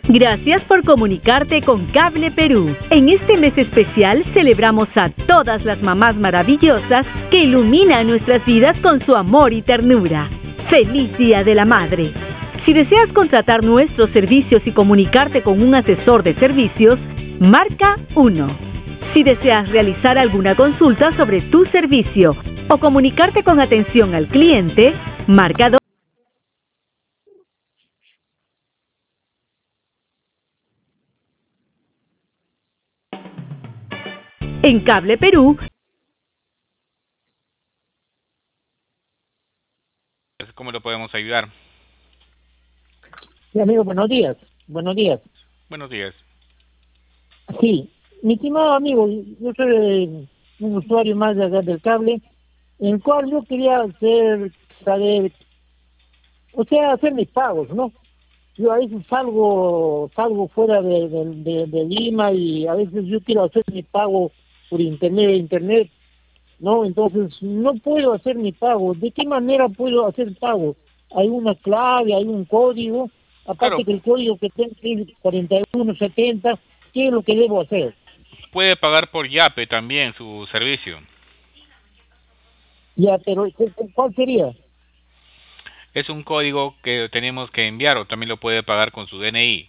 Gracias por comunicarte con Cable Perú. En este mes especial celebramos a todas las mamás maravillosas que iluminan nuestras vidas con su amor y ternura. ¡Feliz Día de la Madre! Si deseas contratar nuestros servicios y comunicarte con un asesor de servicios, marca 1. Si deseas realizar alguna consulta sobre tu servicio o comunicarte con atención al cliente, marca 2. En Cable Perú, ¿cómo lo podemos ayudar? Sí, amigo, buenos días. Buenos días. Buenos días. Sí, mi estimado amigo, yo soy un usuario más de acá del cable, en el cual yo quería saber, hacer mis pagos, ¿no? Yo a veces salgo fuera de Lima y a veces yo quiero hacer mi pago por internet, ¿no? Entonces no puedo hacer mi pago. ¿De qué manera puedo hacer pago? ¿Hay una clave, hay un código? Claro, Aparte que el código que tengo es 4170, ¿qué es lo que debo hacer? puede pagar por Yape también su servicio. Ya, pero ¿cuál sería? Es un código que tenemos que enviar o también lo puede pagar con su DNI.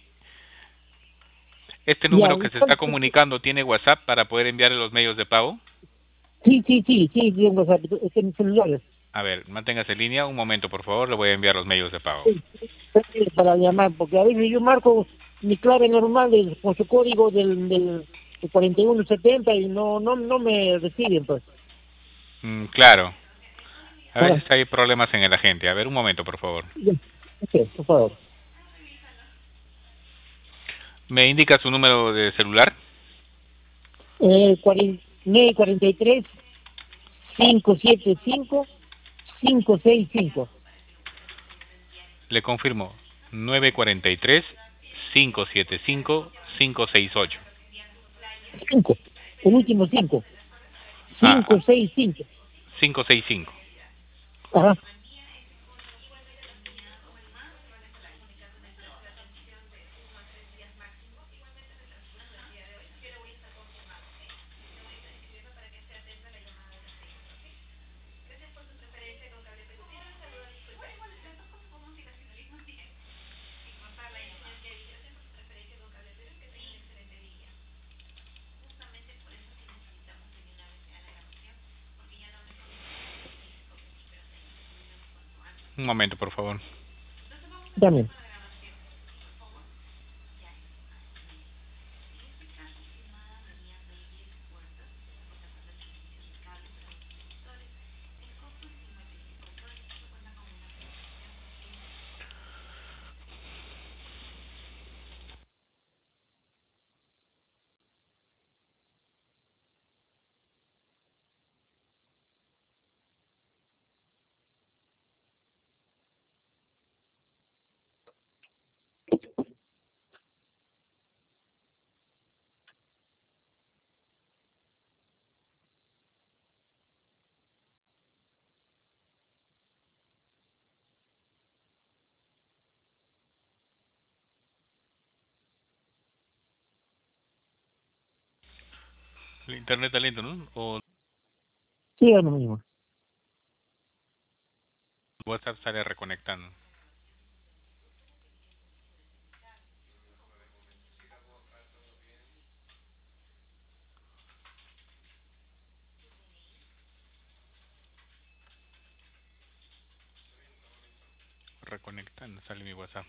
Este Ya, número que se está comunicando tiene WhatsApp para poder enviarle los medios de pago. sí, bien, o sea, este es mi celular. A ver, manténgase en línea un momento, por favor, le voy a enviar los medios de pago. Sí, para llamar, porque a veces yo marco mi clave normal con su código del 4170 y no me reciben, pues. Claro, a Ah, veces hay problemas en el agente. A ver, un momento, por favor. ya, ok, por favor. ¿Me indica su número de celular? 943 575 565. Le confirmo, 943-575-568. 5, el último 5. Ah, 565. 565. Ajá. Un momento, por favor. También. El internet está lento, ¿no? O Sí, es lo mismo. WhatsApp sale reconectando. Reconectando, sale mi WhatsApp.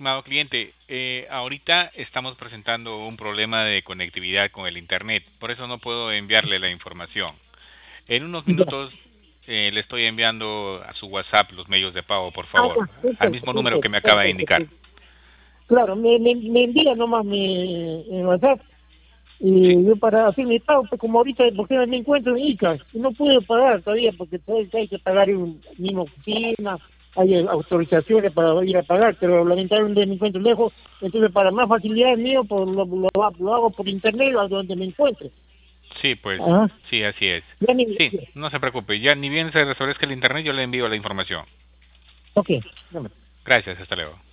estimado cliente, ahorita estamos presentando un problema de conectividad con el Internet, por eso no puedo enviarle la información. En unos minutos le estoy enviando a su WhatsApp los medios de pago, por favor, al mismo número que me acaba de indicar. Claro, me envía nomás mi WhatsApp y yo para hacer mi pago, pues como ahorita, porque me encuentro en Ica y no puedo pagar todavía porque hay que pagar en una misma oficina, hay autorizaciones para ir a pagar, pero lamentablemente me encuentro lejos, entonces para más facilidad mío, pues lo hago por internet a donde me encuentre. Sí, pues, sí, así es. Sí, no se preocupe, ya ni bien se restablezca el Internet, yo le envío la información. Ok. Gracias, hasta luego.